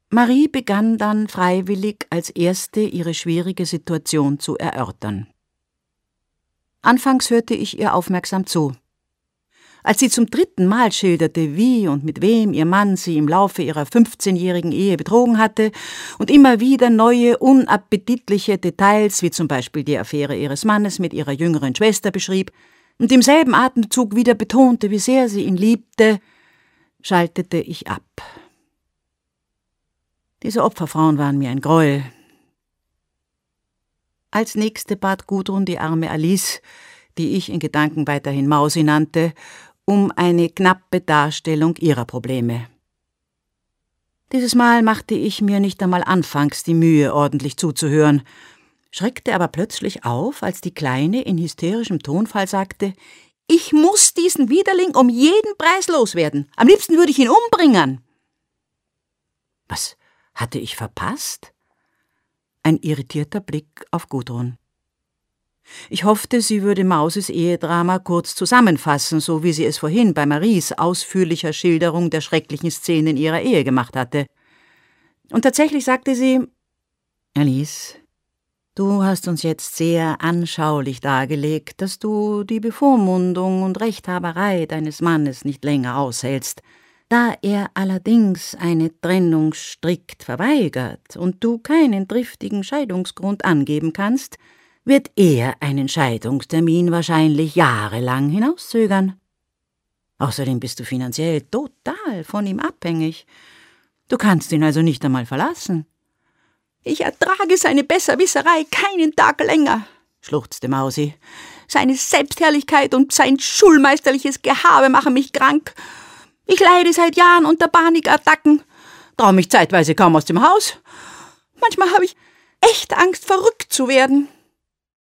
Marie begann dann freiwillig als Erste ihre schwierige Situation zu erörtern. Anfangs hörte ich ihr aufmerksam zu. Als sie zum 3. Mal schilderte, wie und mit wem ihr Mann sie im Laufe ihrer 15-jährigen Ehe betrogen hatte und immer wieder neue, unappetitliche Details, wie zum Beispiel die Affäre ihres Mannes mit ihrer jüngeren Schwester beschrieb und im selben Atemzug wieder betonte, wie sehr sie ihn liebte, schaltete ich ab. Diese Opferfrauen waren mir ein Gräuel. Als nächste bat Gudrun die arme Alice, die ich in Gedanken weiterhin Mausi nannte, um eine knappe Darstellung ihrer Probleme. Dieses Mal machte ich mir nicht einmal anfangs die Mühe, ordentlich zuzuhören, schreckte aber plötzlich auf, als die Kleine in hysterischem Tonfall sagte: »Ich muss diesen Widerling um jeden Preis loswerden. Am liebsten würde ich ihn umbringen.« Was hatte ich verpasst? Ein irritierter Blick auf Gudrun. Ich hoffte, sie würde Mauses Ehedrama kurz zusammenfassen, so wie sie es vorhin bei Maries ausführlicher Schilderung der schrecklichen Szenen ihrer Ehe gemacht hatte. Und tatsächlich sagte sie: »Alice, du hast uns jetzt sehr anschaulich dargelegt, dass du die Bevormundung und Rechthaberei deines Mannes nicht länger aushältst. Da er allerdings eine Trennung strikt verweigert und du keinen triftigen Scheidungsgrund angeben kannst, wird er einen Scheidungstermin wahrscheinlich jahrelang hinauszögern. Außerdem bist du finanziell total von ihm abhängig. Du kannst ihn also nicht einmal verlassen.« »Ich ertrage seine Besserwisserei keinen Tag länger«, schluchzte Mausi. »Seine Selbstherrlichkeit und sein schulmeisterliches Gehabe machen mich krank. Ich leide seit Jahren unter Panikattacken, traue mich zeitweise kaum aus dem Haus. Manchmal habe ich echt Angst, verrückt zu werden.«